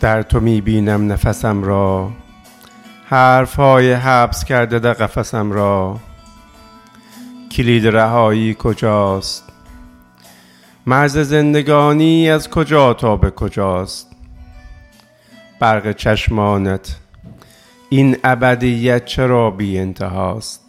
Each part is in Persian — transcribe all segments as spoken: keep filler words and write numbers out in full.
در تو میبینم نفسم را، حرفهای حبس کرده در قفسم را. کلید رهایی کجاست؟ مرز زندگانی از کجا تا به کجاست؟ برق چشمانت این ابدیت چرا بی انتهاست؟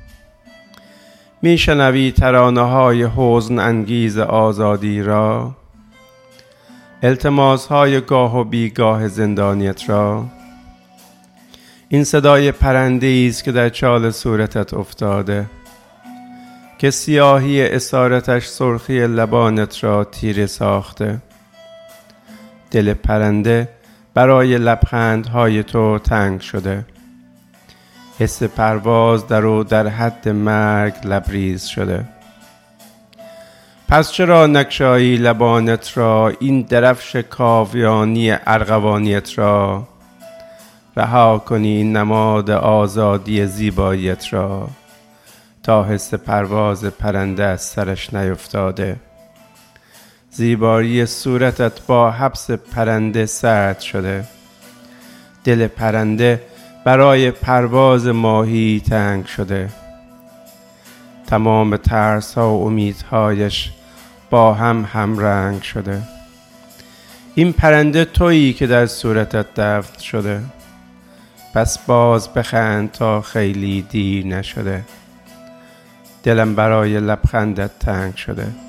میشنوی ترانه های حزن انگیز آزادی را، التماس های گاه و بیگاه زندانیت را. این صدای پرنده است که در چال صورتت افتاده، که سیاهی اسارتش سرخی لبانت را تیره ساخته. دل پرنده برای لبخندهای تو تنگ شده، حس پرواز در او در حد مرگ لبریز شده. پس چرا نگشایی لبانت را، این درفش کاویانی ارغوانیت را؟ رها کنی نماد آزادی زیباییت را، تا حس پرواز پرنده از سرش نیفتاده. زیبایی صورتت با حبس پرنده سرد شده، دل پرنده برای پرواز ماهی تنگ شده. تمام ترس ها و امیدهایش با هم همرنگ شده. این پرنده تویی که در صورتت دفن شده، پس باز بخند تا خیلی دیر نشده. دلم برای لبخندت تنگ شده.